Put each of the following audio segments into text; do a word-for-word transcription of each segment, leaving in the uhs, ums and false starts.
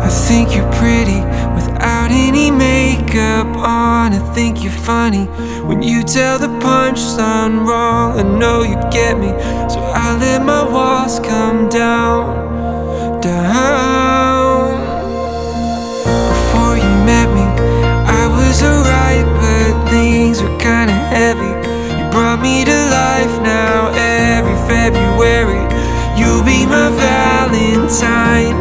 I think you're pretty without any makeup on. I think you're funny when you tell the punchline wrong. I know you get me, so I let my walls come down, down. Before you met me, I was alright, but things were kinda heavy. You brought me to life now every February. You'll be my Valentine,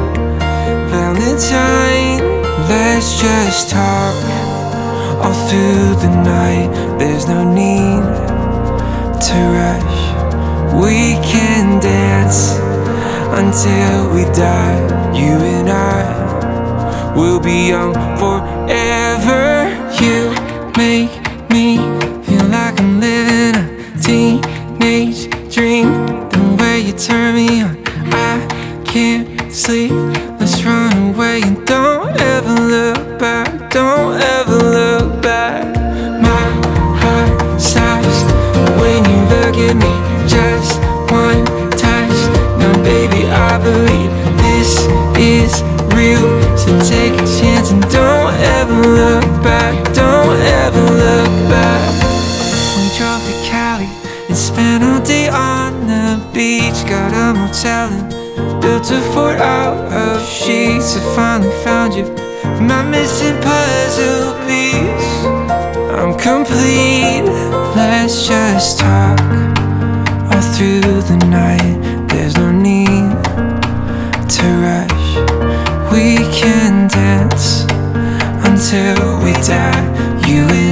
Valentine. Let's just talk all through the night. There's no need to rush. We can dance until we die. You and I will be young forever. You make me feel like I'm living a teenage dream. The way you turn me on, I can't sleep. Let's run away and don't ever look back. Don't ever look back. My heart stops when you look at me. Just one touch, now baby I believe this is real. So take a chance and don't ever look back. Don't ever look back. We drove to Cali and spent all day on the beach. Got a motel and built a fort out of sheets. I finally found you, my missing puzzle piece. I'm complete. Let's just talk all through the night. There's no need to rush. We can dance until we die. You and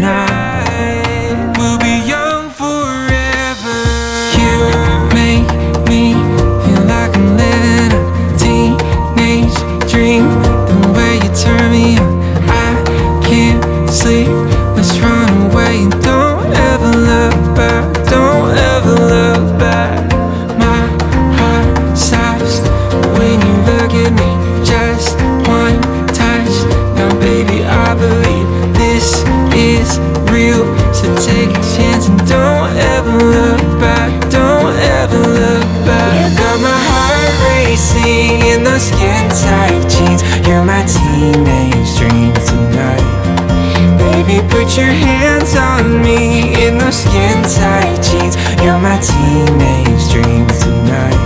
I will be young forever. You make me feel like I'm living a teenage dream. The way you turn me on, I can't sleep. Let's run away and don't ever look back. Don't ever look back. My heart stops when you look at me. Just one touch, now baby I believe this is real. So take a chance and don't ever look back. Don't ever look back. Got my heart racing in those skin tight jeans. You're my teenage dream tonight. Baby, put your hands on me in those skin tight jeans. You're my teenage dream tonight.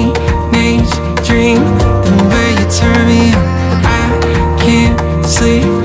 Dream, the way you turn me on, I can't sleep.